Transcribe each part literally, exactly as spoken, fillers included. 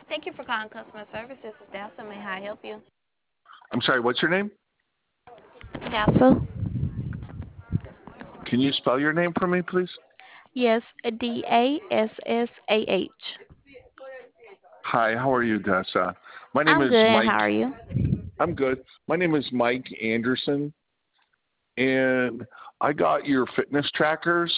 Thank you for calling customer service. This is Delta. May I help you? I'm sorry, what's your name? Delta? Can you spell your name for me, please? Yes, D A S S A H. Hi, how are you, Dessa? My name I'm is good. How Mike. are you? I'm good. My name is Mike Anderson, and I got your fitness trackers,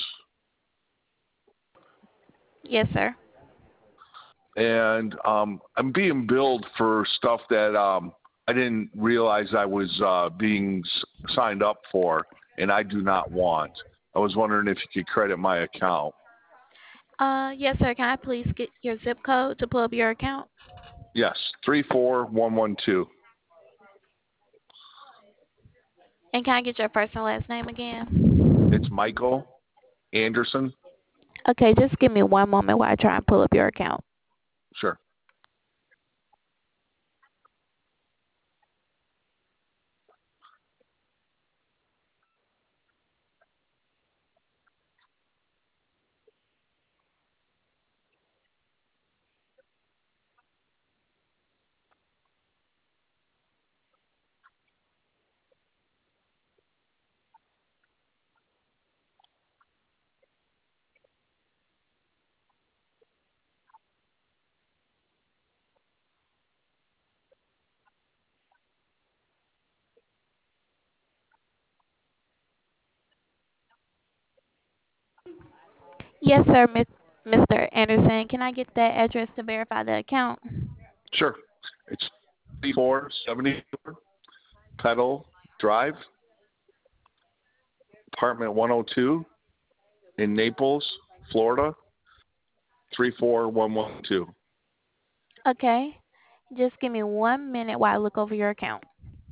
Yes, sir. and um, I'm being billed for stuff that um, I didn't realize I was uh, being s- signed up for, and I do not want. I was wondering if you could credit my account. Uh, yes, sir. Can I please get your zip code to pull up your account? Yes, three four one one two. And can I get your first and last name again? It's Michael Anderson. Okay, just give me one moment while I try and pull up your account. Sure. Yes, sir, Miss Mister Anderson. Can I get that address to verify the account? Sure. It's thirty-four seventy-four Pedal Drive, apartment one oh two in Naples, Florida, three four one one two. Okay. Just give me one minute while I look over your account.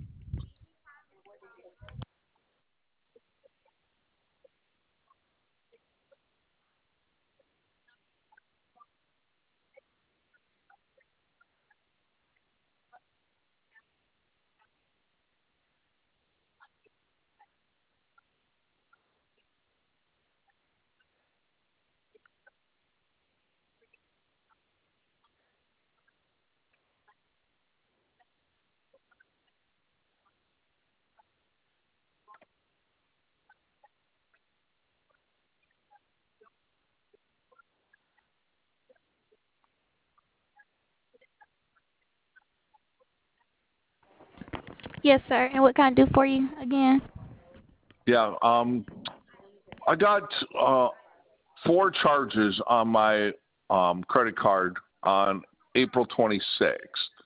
Yes, sir. And what can I do for you again? Yeah, um, I got uh, four charges on my um, credit card on April twenty-sixth.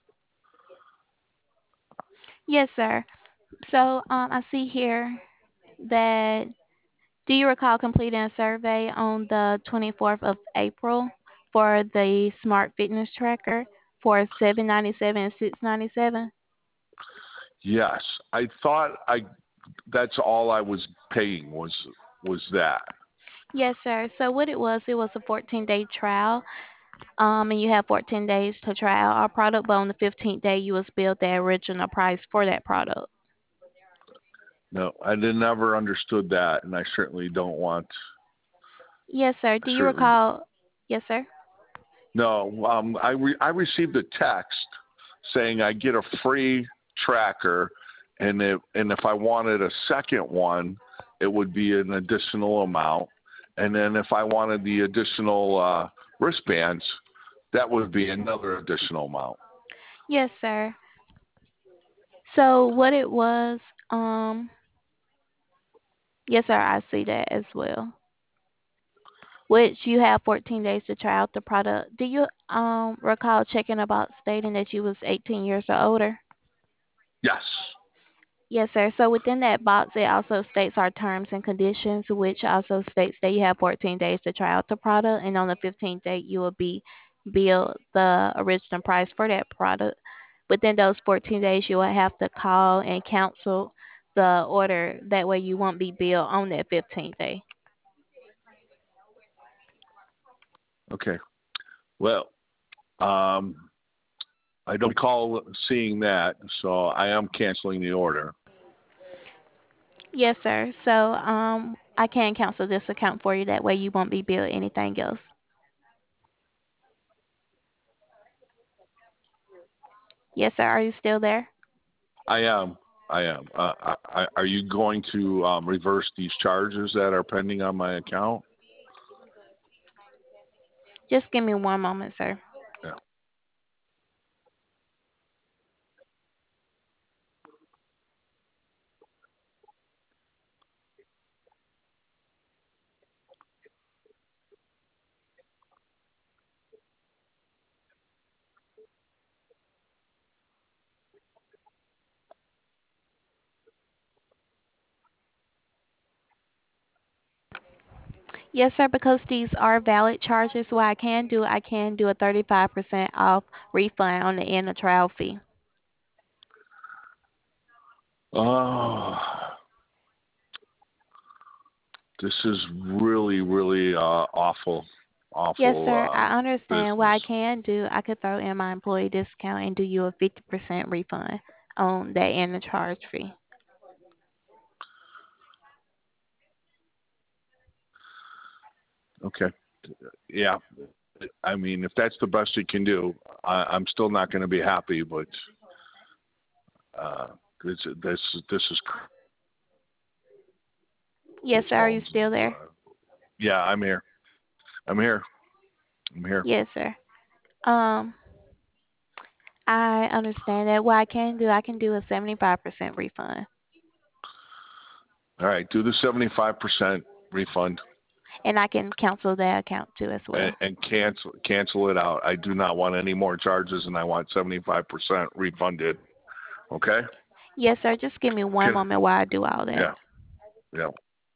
Yes, sir. So um, I see here that do you recall completing a survey on the twenty-fourth of April for the Smart Fitness Tracker for seven ninety-seven and six ninety-seven? Yes, I thought I that's all I was paying was was that. Yes, sir. So what it was, it was a fourteen-day trial, um, and you have fourteen days to try out our product, but on the fifteenth day, you was billed the original price for that product. No, I did never understood that, and I certainly don't want. Yes, sir. I Do you certainly recall? Yes, sir. no. Um, I re- I received a text saying I get a free tracker, and if and if I wanted a second one, it would be an additional amount, and then if I wanted the additional uh, wristbands, that would be another additional amount. Yes, sir. So what it was, um, yes, sir, I see that as well. Which you have fourteen days to try out the product. Do you um recall checking about stating that you was eighteen years or older? Yes. Yes, sir. So within that box, it also states our terms and conditions, which also states that you have fourteen days to try out the product, and on the fifteenth day, you will be billed the original price for that product. Within those fourteen days, you will have to call and cancel the order. That way, you won't be billed on that fifteenth day. Okay. Well, um, I don't recall seeing that, so I am canceling the order. Yes, sir. So um, I can cancel this account for you. That way, you won't be billed anything else. Yes, sir. Are you still there? I am. I am. Uh, I, I, are you going to um, reverse these charges that are pending on my account? Just give me one moment, sir. Yeah. Yes, sir, because these are valid charges, what I can do, I can do a thirty-five percent off refund on the end of trial fee. Oh, this is really, really uh, awful, Yes, awful sir, uh, I understand. What business. I can do, I could throw in my employee discount and do you a fifty percent refund on that end of charge fee. Okay. Yeah. I mean, if that's the best you can do, I, I'm still not going to be happy. But uh, this, this, this is cr- Yes, those sir, are you phones. still there? Uh, yeah, I'm here. I'm here. I'm here. Yes, sir. Um, I understand that. What I can do, I can do a seventy-five percent refund. All right. Do the seventy-five percent refund And I can cancel that account too as and, well. and cancel cancel it out. I do not want any more charges, and I want seventy-five percent refunded. Okay. Yes, sir. Just give me one Can, moment while I do all that. yeah. Yeah.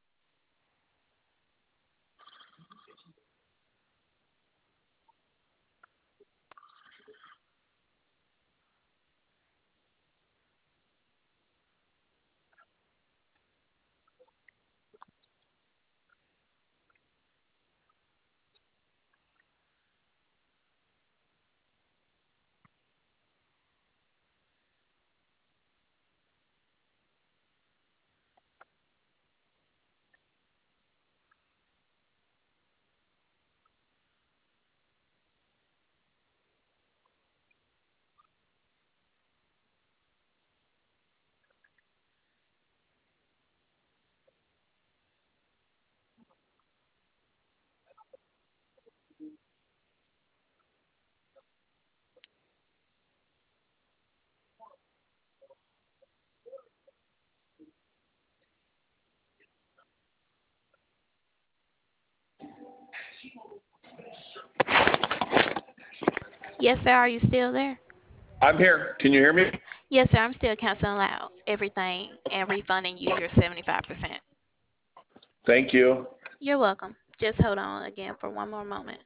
Yes, sir. Are you still there? I'm here. Can you hear me? Yes, sir. I'm still canceling out everything and refunding you your seventy-five percent. Thank you. You're welcome. Just hold on again for one more moment.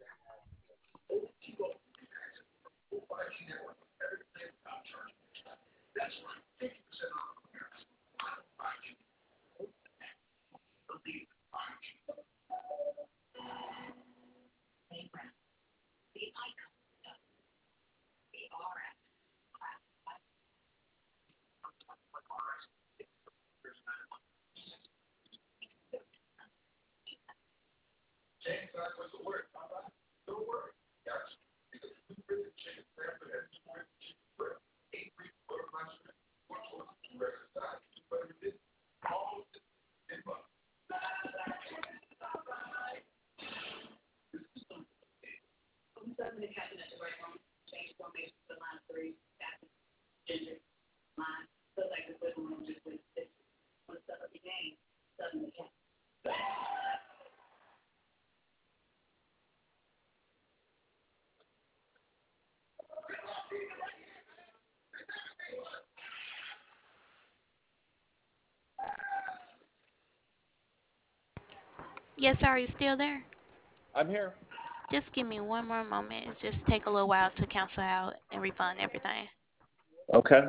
Yes, sir. Are you still there? I'm here. Just give me one more moment. It just take a little while to cancel out and refund everything. Okay.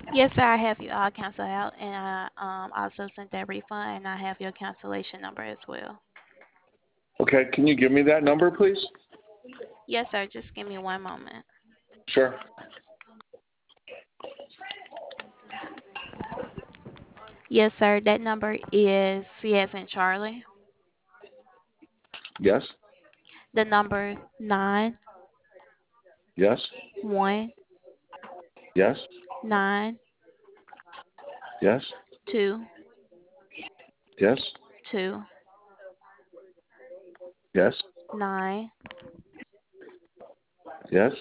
Yes, sir. I have you all cancel out, and I um also sent that refund, and I have your cancellation number as well. Okay, can you give me that number, please? Yes, sir. Just give me one moment. Sure. Yes, sir. That number is C as in Charlie. Yes. The number nine Yes. one Yes. nine Yes. two Yes. two Yes. nine Yes.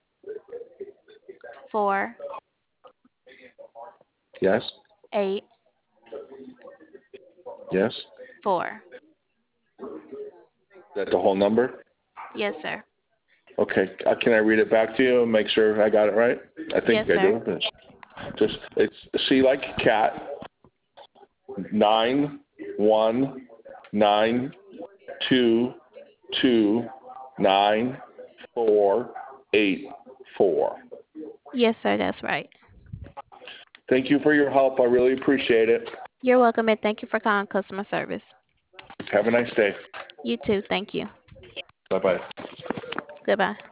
four Yes. eight Yes. four. Is that the whole number? Yes, sir. Okay. Uh, can I read it back to you and make sure I got it right? I Yes, think I sir. do. But just it's C like cat. Nine one nine two two nine four eight four. Yes, sir. That's right. Thank you for your help. I really appreciate it. You're welcome, and thank you for calling customer service. Have a nice day. You too. Thank you. Bye bye. Goodbye.